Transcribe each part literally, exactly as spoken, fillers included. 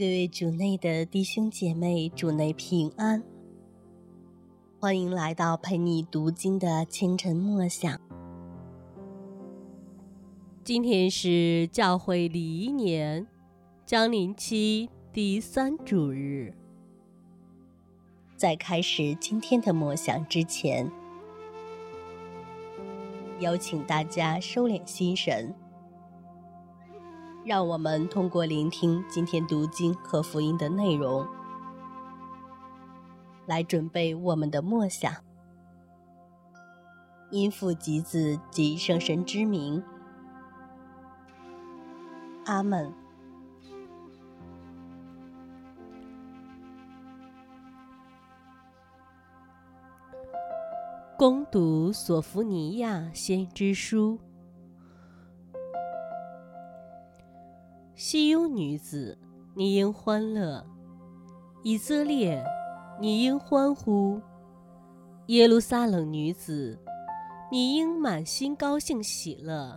各位主内的弟兄姐妹，主内平安，欢迎来到陪你读经的清晨默想。今天是教会礼仪年将临期第三主日。在开始今天的默想之前，邀请大家收敛心神，让我们通过聆听今天读经和福音的内容，来准备我们的默想。因父及子及圣神之名，阿们。恭读索福尼亚先知书。西雍女子，你应欢乐；以色列，你应欢呼；耶路撒冷女子，你应满心高兴喜乐。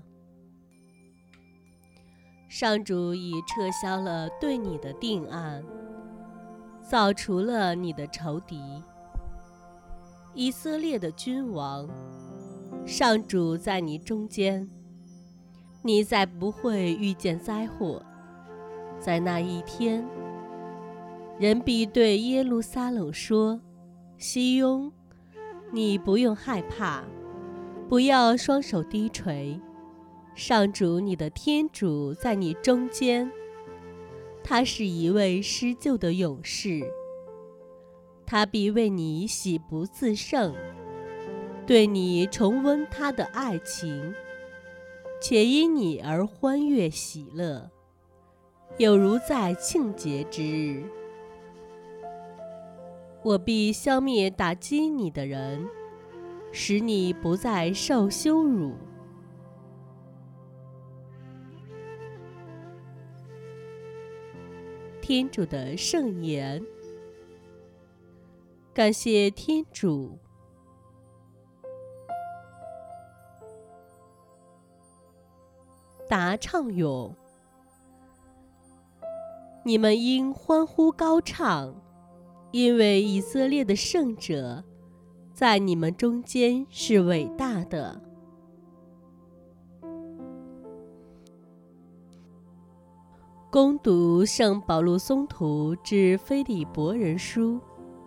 上主已撤销了对你的定案，扫除了你的仇敌。以色列的君王，上主在你中间，你再不会遇见灾祸。在那一天，人必对耶路撒冷说：西雍，你不用害怕，不要双手低垂，上主你的天主在你中间，他是一位施救的勇士，他必为你喜不自胜，对你重温他的爱情，且因你而欢悦喜乐，有如在庆节之日。我必消灭打击你的人，使你不再受羞辱。天主的圣言。感谢天主。答唱咏。你们应欢呼高唱，因为以色列的圣者在你们中间是伟大的。恭读圣保禄宗徒致腓利伯人书。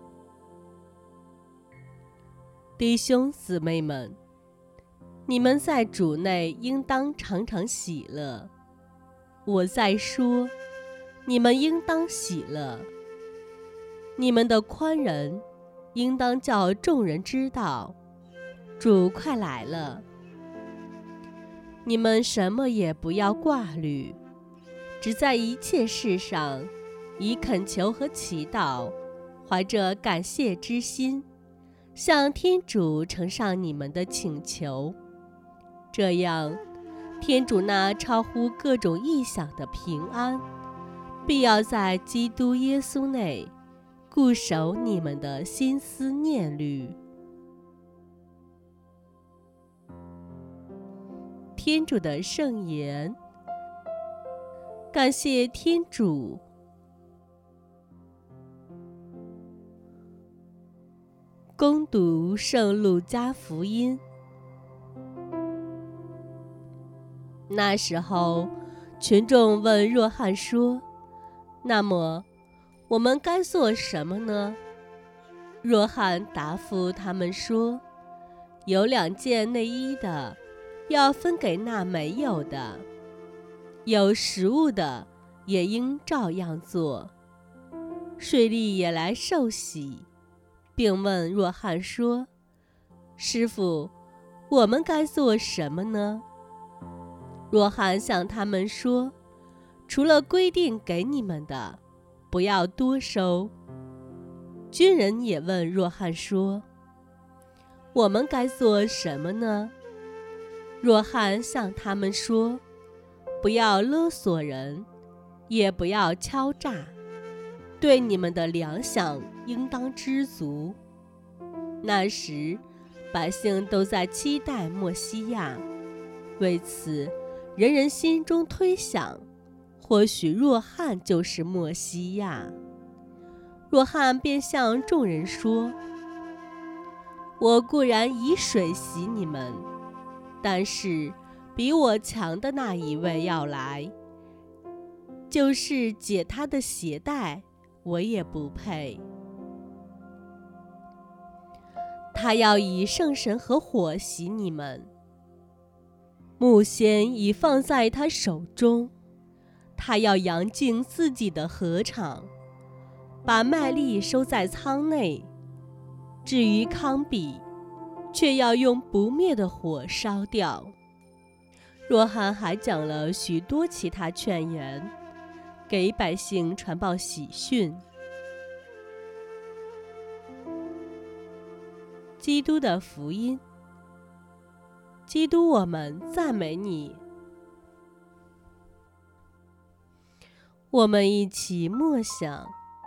弟兄姊妹们，你们在主内应当常常喜乐。我在说，你们应当喜乐。你们的宽仁，应当叫众人知道，主快来了。你们什么也不要挂虑，只在一切事上，以恳求和祈祷，怀着感谢之心，向天主呈上你们的请求，这样，天主那超乎各种意想的平安，必要在基督耶稣内固守你们的心思念虑。天主的圣言。感谢天主。恭读圣路加福音。那时候，群众问若翰说：那么，我们该做什么呢？若翰答复他们说：有两件内衣的，要分给那没有的；有食物的，也应照样做。税吏也来受洗，并问若翰说：师父，我们该做什么呢？若翰向他们说：除了规定给你们的，不要多收。军人也问若翰说：我们该做什么呢？若翰向他们说：不要勒索人，也不要敲诈，对你们的粮饷应当知足。那时，百姓都在期待默西亚，为此，人人心中推想， 或许若翰就是默西亚。若翰便向众人说：我固然以水洗你们，但是比我强的那一位要来，就是解他的鞋带，我也不配。他要以圣神和火洗你们，木弦已放在他手中，他要扬进自己的禾场，把麦粒收在仓内。至于糠秕，却要用不灭的火烧掉。若翰还讲了许多其他劝言，给百姓传报喜讯。基督的福音。基督，我们赞美你。我们一起默想。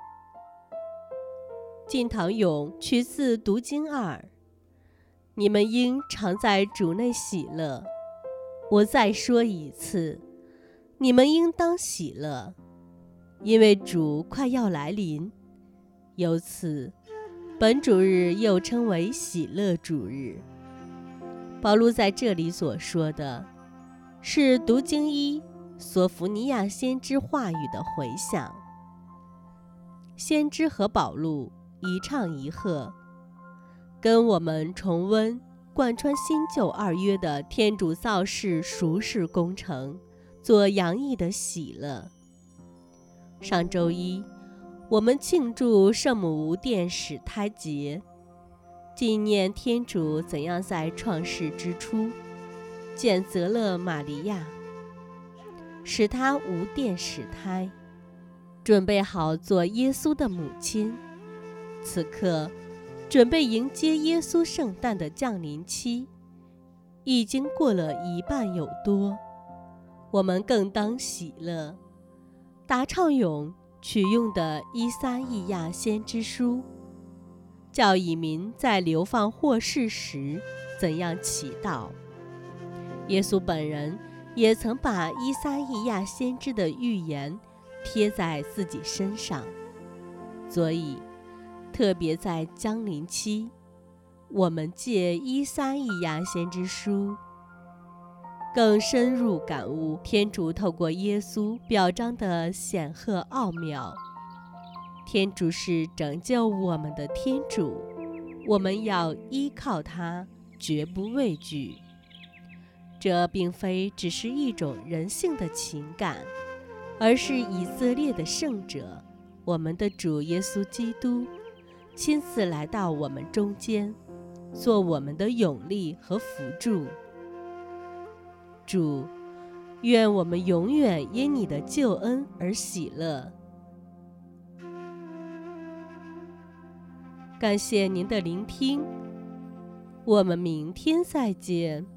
进堂咏取自读经二。你们应常在主内喜乐。我再说一次，你们应当喜乐，因为主快要来临。由此，本主日又称为喜乐主日。保禄在这里所说的，是读经一索福尼亚先知话语的回响。先知和保禄一唱一和，跟我们重温贯穿新旧二约的天主造世赎世工程，做洋溢的喜乐。上周一，我们庆祝圣母无殿始胎节，纪念天主怎样在创世之初拣择了玛利亚，使她无殿始胎，准备好做耶稣的母亲。此刻准备迎接耶稣圣诞的降临期已经过了一半有多，我们更当喜乐。答唱咏取用的依撒意亚先知书，教以民在流放获释时怎样祈祷。耶稣本人也曾把依撒意亚先知的预言贴在自己身上，所以特别在降临期，我们借依撒意亚先知书，更深入感悟天主透过耶稣表彰的显赫奥妙。天主是拯救我们的天主，我们要依靠他，绝不畏惧。这并非只是一种人性的情感，而是以色列的圣者，我们的主耶稣基督亲自来到我们中间，做我们的勇力和辅助。主，愿我们永远因你的救恩而喜乐。感谢您的聆听，我们明天再见。